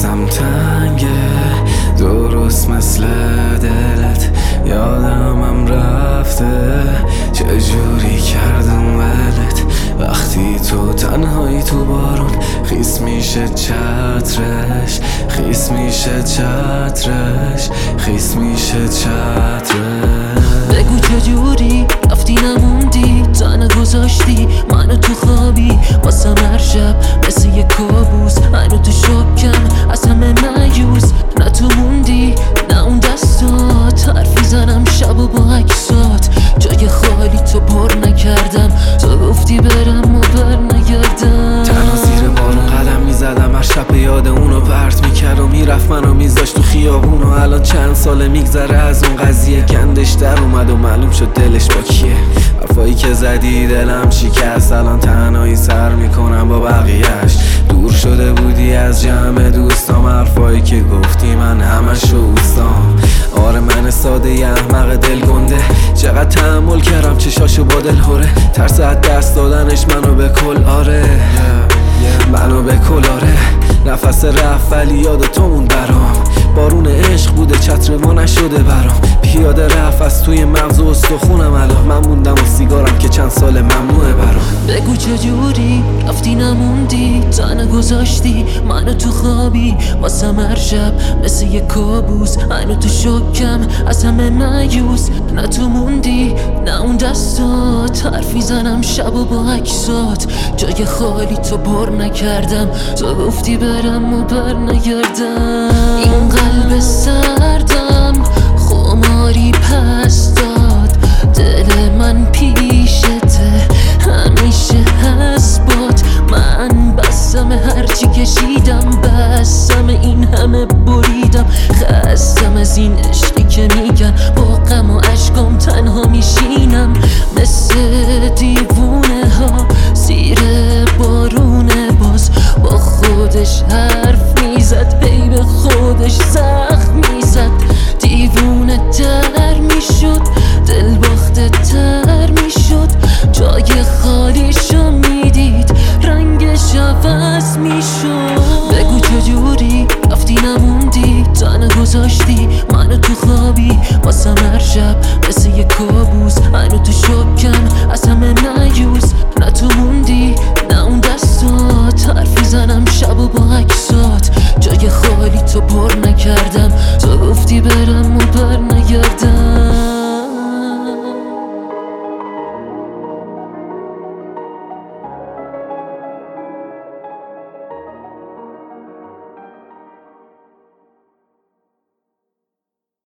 دستم تنگه درست مثل دلت، یادمم رفته چجوری کردم ولت. وقتی تو تنهایی تو بارون خیس میشه چترش، خیس میشه چترش، خیس میشه چترش. بگو چجوری رفتی نموندی، تنها گذاشتی منو تو خوابی واسم هر شب مثل یه کابوس. منو تو شکم از همه مایوس، نه تو موندی نه اون دستات. حرفی زنم شب و با عکسات، جای خالی تو پر نکردم. تو گفتی برم و بر نگردم. تنها زیر بارون قدم میزدم، هر شب یاد اونو پرت میکرد و میرفت منو میذاشت تو خیابون. و الان چند ساله میگذره از اون قضیه، گندش در اومد و معلوم شد دلش با کیه. حرفایی که زدی دلم شکست، الان تنهایی سر میکنم با بقیهش. دور شده بودی از جمع دوستام، حرفایی که گفتی من همشو اوستام. آره من ساده ی احمق دل گنده، چقدر تحمل کردم چشاشو با دل هوره. ترس از دست دادنش منو به کل، آره منو به کل، آره. نفس رفت ولی یاد تو مون برام، بارون عشق بوده چتر ما نشده برام. پیاده رفت از توی مغز و استخونم، الان من موندم و سیگارم که چند سال ممنوعه برام. بگو چجوری رفتی نموندی، تنها گذاشتی منو تو خوابی واسم هر شب مثل یه کابوس. منو تو شکم از همه مایوس، نه تو موندی نه اون دستات. حرفی زنم شب و با عکسات، جای خالی تو پر نکردم. تو گفتی برم و بر نگردم. این قلب سردم خماری پس داد، دل من پیشته همیشه هست باد. من بسم هرچی کشیدم، بسم این همه بریدم. خستم از این عشقی که میگن، با غم و عشقم تنها میشینم مثل دیوونه ها زیر بارونه. باز با خودش حرف میزد، هی به خودش زخم میزد. دیوونه تر میشد، دل باخته تر میشد. جای خالیشو میدید، رنگش عوض میشد. بگو چجوری رفتی نموندی، تنها گذاشتی منو تو خوابی واسم هر شب مثل یه کابوس. منو تو شکم از همه مایوس، نه تو موندی نه اون دستات. حرفی زنم شب و با عکسات، جای خالی تو پر نکردم. تو گفتی برم و بر نگردم.